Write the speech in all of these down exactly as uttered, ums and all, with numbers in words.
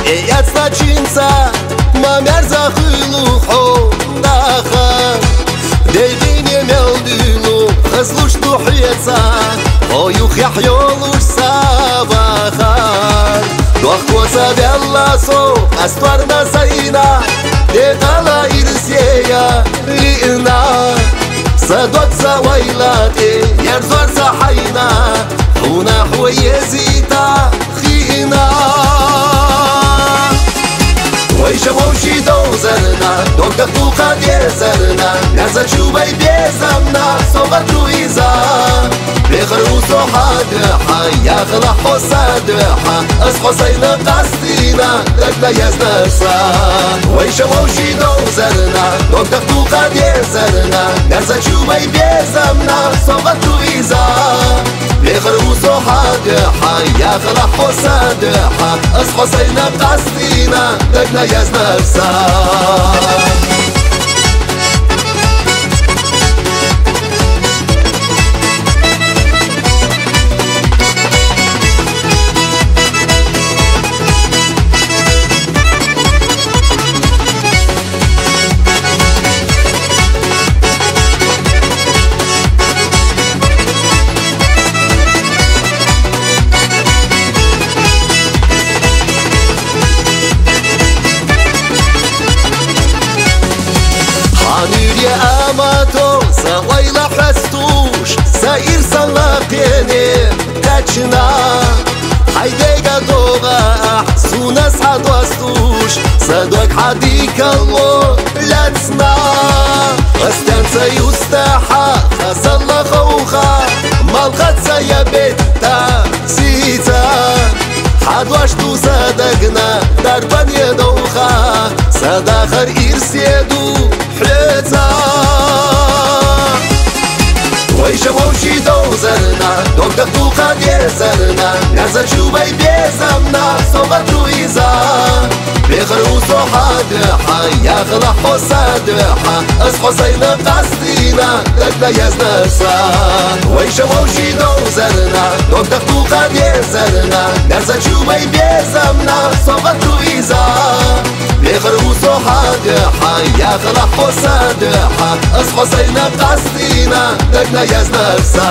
Eyac zlačinca ma mjerë za hylu Hondaha Dejgin e mjalldynu Hëzlush të hjeca O ju hjahjollush sabahar Doh kosa bjalla so Astuar na sajna Dhe tala irsjeja Lina Sa do të sa wajlate Njerëzor sa hajna Huna huajezita Khina Wajsha moshi do zërna Do të këtu ka djezërna Njerëza qubaj bjezamna So gëtru iza بيخرو صحادها يا خلا حسادها اس حسين قصدينا دقنا يزنسا ويشا موشي دوزرنا دوك دفتو قد يزرنا نرزا شوبي بيزمنا صغتو إيزا بيخرو صحادها يا خلا حسادها اس حسين قصدينا دقنا يزنسا Hanyurje amato sa wajla hastush Sa irsa laqjeni taqna Hajdega doga ahsuna s'hadwastush Sa dwek hadika lo latsna Astanza yustaha khasalla khawkha Malqat sa yabetta sita حدوشتو صدقنا دربان يدوخا صداخر إرسيدو حلتا ويشا موشي دوزرنا دوك دفتو قد يزرنا نرزا شوبي بيزمنا صغتو إيزا بيخرو صحادها يا خلا حسادها اس حسين قصدينا دقنا يزنسا ويشا موشي دوزرنا دوك دفتو قد يزرنا نرزا شوبي بيزمنا صغتو إيزا بيخرو صحادها يا خلا حسادها اس حسين قصدينا دقنا يزنسا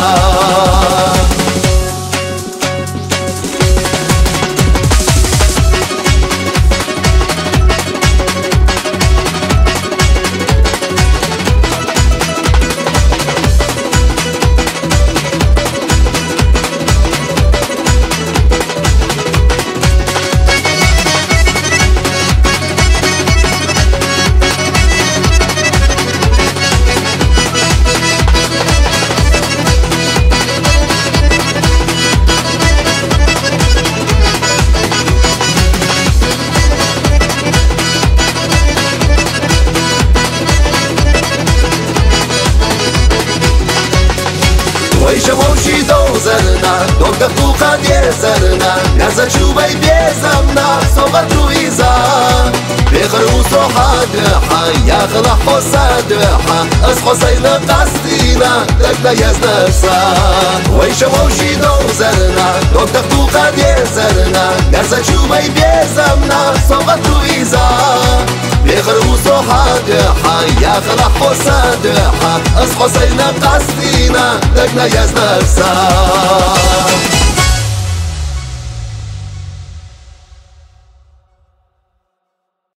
ويشا موشي دوزرنا دوك دفتو قد يزرنا نرزا شوبي بيزمنا صغتو إيزا بيخرو صحادها يا خلا حسادها اس حسين قصدينا دقنا يزنسا ويشا موشي دوزرنا دوك دفتو قد يزرنا نرزا شوبي بيزمنا صغتو إيزا بيخرو صحادها يا خلا حسادها اس حسين قصدينا دقنا يزنسا